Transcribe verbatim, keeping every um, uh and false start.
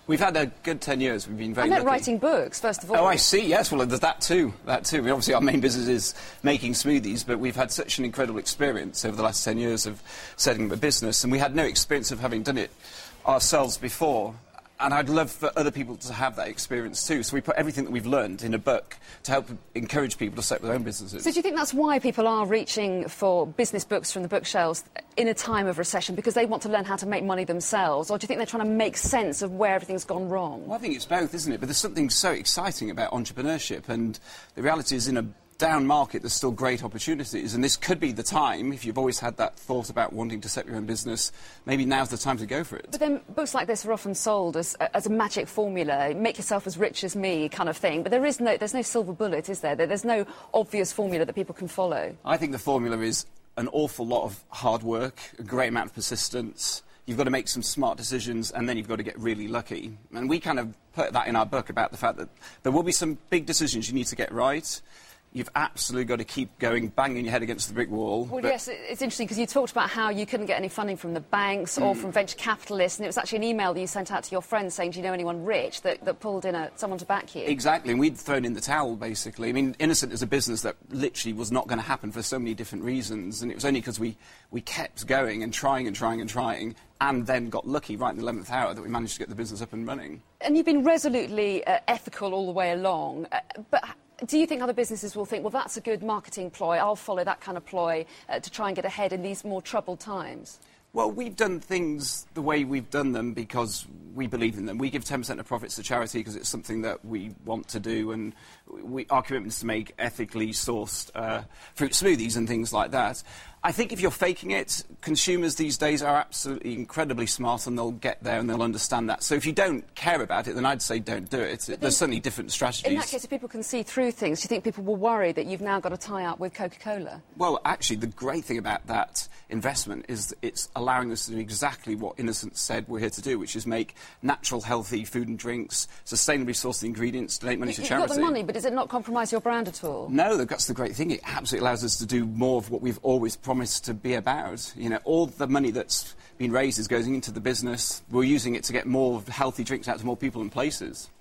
We've had a good ten years. We've been very I meant lucky. writing books, first of all. Oh, I see, yes. Well, there's that too. That too. I mean, obviously, our main business is making smoothies, but we've had such an incredible experience over the last ten years of setting up a business, and we had no experience of having done it ourselves before. And I'd love for other people to have that experience too. So we put everything that we've learned in a book to help encourage people to set up their own businesses. So do you think that's why people are reaching for business books from the bookshelves in a time of recession, because they want to learn how to make money themselves? Or do you think they're trying to make sense of where everything's gone wrong? Well, I think it's both, isn't it? But there's something so exciting about entrepreneurship, and the reality is in a down market there's still great opportunities, and this could be the time, if you've always had that thought about wanting to set your own business, maybe now's the time to go for it. But then books like this are often sold as, as a magic formula, make yourself as rich as me kind of thing, but there is no, there's no silver bullet, is there? There's no obvious formula that people can follow. I think the formula is an awful lot of hard work, a great amount of persistence. You've got to make some smart decisions, and then you've got to get really lucky. And we kind of put that in our book about the fact that there will be some big decisions you need to get right. You've absolutely got to keep going, banging your head against the brick wall. Well, yes, it's interesting because you talked about how you couldn't get any funding from the banks mm. or from venture capitalists, and it was actually an email that you sent out to your friends saying, do you know anyone rich that, that pulled in a, someone to back you? Exactly, and we'd thrown in the towel, basically. I mean, Innocent is a business that literally was not going to happen for so many different reasons, and it was only because we, we kept going and trying and trying and trying, and then got lucky right in the eleventh hour that we managed to get the business up and running. And you've been resolutely uh, ethical all the way along, uh, but do you think other businesses will think, well, that's a good marketing ploy, I'll follow that kind of ploy uh, to try and get ahead in these more troubled times? Well, we've done things the way we've done them because we believe in them. We give ten percent of profits to charity because it's something that we want to do, and we, our commitment is to make ethically sourced uh, fruit smoothies and things like that. I think if you're faking it, consumers these days are absolutely incredibly smart, and they'll get there and they'll understand that. So if you don't care about it, then I'd say don't do it. Then, there's certainly different strategies. In that case, if people can see through things, do you think people will worry that you've now got to tie up with Coca-Cola? Well, actually, the great thing about that investment is that it's allowing us to do exactly what Innocent said we're here to do, which is make natural, healthy food and drinks, sustainably source the ingredients, donate money to charity. You've got the money, but does it not compromise your brand at all? No, that's the great thing. It absolutely allows us to do more of what we've always promised to be about. You know, all the money that's been raised is going into the business. We're using it to get more healthy drinks out to more people and places.